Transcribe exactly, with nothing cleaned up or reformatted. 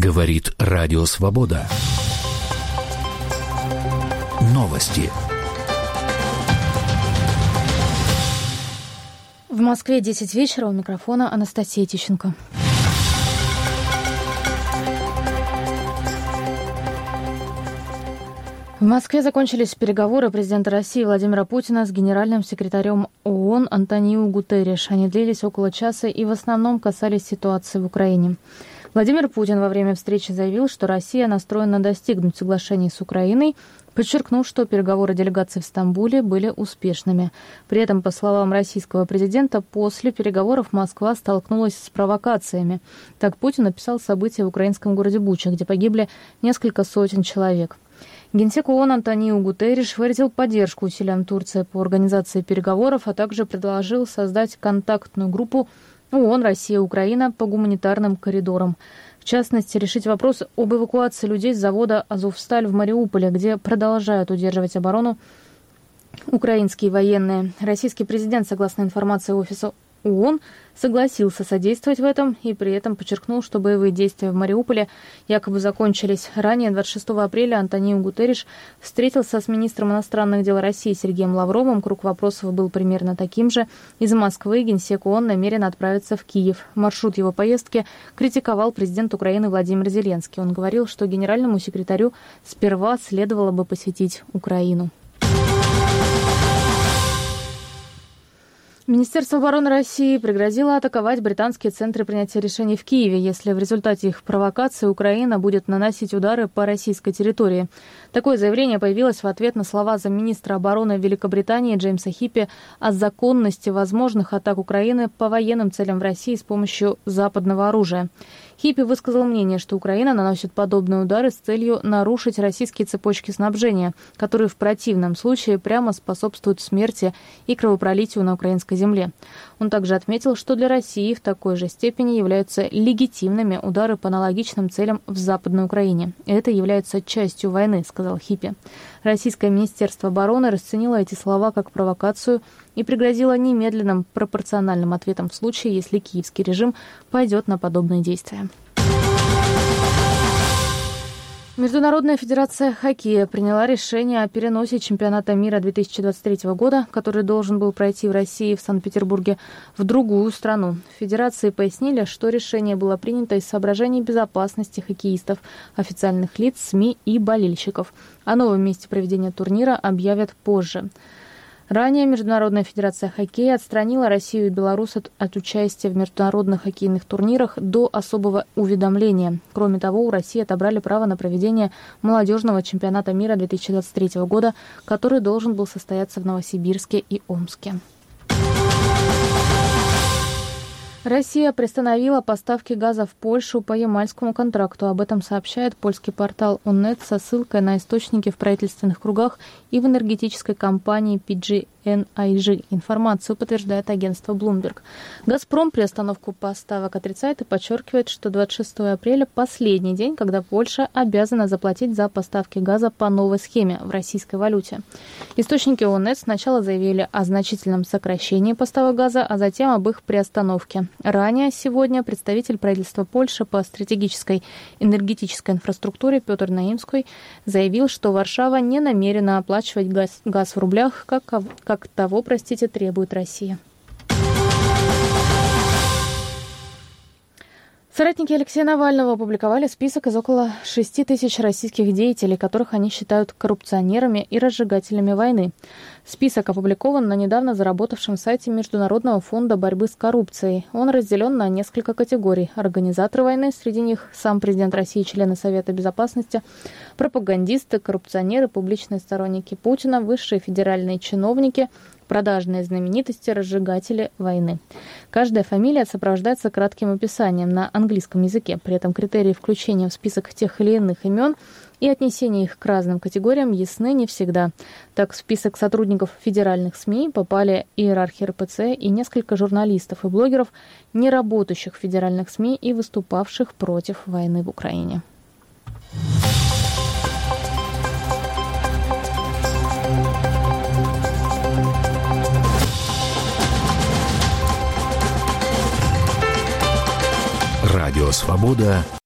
Говорит Радио Свобода. Новости. В Москве десять вечера, у микрофона Анастасия Тищенко. В Москве закончились переговоры президента России Владимира Путина с генеральным секретарем ООН Антониу Гутерриш. Они длились около часа и в основном касались ситуации в Украине. Владимир Путин во время встречи заявил, что Россия настроена достигнуть соглашений с Украиной, подчеркнув, что переговоры делегации в Стамбуле были успешными. При этом, по словам российского президента, после переговоров Москва столкнулась с провокациями. Так Путин описал события в украинском городе Буча, где погибли несколько сотен человек. Генсек ООН Антониу Гутерриш выразил поддержку усилиям Турции по организации переговоров, а также предложил создать контактную группу ООН, Россия, Украина по гуманитарным коридорам. В частности, решить вопрос об эвакуации людей с завода «Азовсталь» в Мариуполе, где продолжают удерживать оборону украинские военные. Российский президент, согласно информации Офиса ООН, согласился содействовать в этом и при этом подчеркнул, что боевые действия в Мариуполе якобы закончились. Ранее, двадцать шестого апреля, Антониу Гутерриш встретился с министром иностранных дел России Сергеем Лавровым. Круг вопросов был примерно таким же. Из Москвы генсек ООН намерен отправиться в Киев. Маршрут его поездки критиковал президент Украины Владимир Зеленский. Он говорил, что генеральному секретарю сперва следовало бы посетить Украину. Министерство обороны России пригрозило атаковать британские центры принятия решений в Киеве, если в результате их провокации Украина будет наносить удары по российской территории. Такое заявление появилось в ответ на слова замминистра обороны Великобритании Джеймса Хиппи о законности возможных атак Украины по военным целям в России с помощью западного оружия. Хиппи высказал мнение, что Украина наносит подобные удары с целью нарушить российские цепочки снабжения, которые в противном случае прямо способствуют смерти и кровопролитию на украинской земле. Он также отметил, что для России в такой же степени являются легитимными удары по аналогичным целям в Западной Украине. Это является частью войны, сказал Хиппи. Российское министерство обороны расценило эти слова как провокацию и пригрозило немедленным пропорциональным ответом в случае, если киевский режим пойдет на подобные действия. Международная федерация хоккея приняла решение о переносе чемпионата мира две тысячи двадцать третьего года, который должен был пройти в России, в Санкт-Петербурге, в другую страну. В федерации пояснили, что решение было принято из соображений безопасности хоккеистов, официальных лиц, СМИ и болельщиков. О новом месте проведения турнира объявят позже. Ранее Международная федерация хоккея отстранила Россию и Беларусь от, от участия в международных хоккейных турнирах до особого уведомления. Кроме того, у России отобрали право на проведение молодежного чемпионата мира две тысячи двадцать третьего года, который должен был состояться в Новосибирске и Омске. Россия приостановила поставки газа в Польшу по ямальскому контракту. Об этом сообщает польский портал Оннет со ссылкой на источники в правительственных кругах и в энергетической компании пи джи эн ай джи. Информацию подтверждает агентство Bloomberg. «Газпром» приостановку поставок отрицает и подчеркивает, что двадцать шестого апреля – последний день, когда Польша обязана заплатить за поставки газа по новой схеме в российской валюте. Источники Оннет сначала заявили о значительном сокращении поставок газа, а затем об их приостановке. Ранее сегодня представитель правительства Польши по стратегической энергетической инфраструктуре Петр Наимский заявил, что Варшава не намерена оплачивать газ, газ в рублях, как, как того, простите, требует Россия. Соратники Алексея Навального опубликовали список из около шести тысяч российских деятелей, которых они считают коррупционерами и разжигателями войны. Список опубликован на недавно заработавшем сайте Международного фонда борьбы с коррупцией. Он разделен на несколько категорий. Организаторы войны, среди них сам президент России, члены Совета Безопасности, пропагандисты, коррупционеры, публичные сторонники Путина, высшие федеральные чиновники, продажные знаменитости, разжигатели войны. Каждая фамилия сопровождается кратким описанием на английском языке. При этом критерии включения в список тех или иных имен и отнесения их к разным категориям ясны не всегда. Так, в список сотрудников федеральных СМИ попали иерархи эр пэ цэ и несколько журналистов и блогеров, не работающих в федеральных СМИ и выступавших против войны в Украине. Радио «Свобода»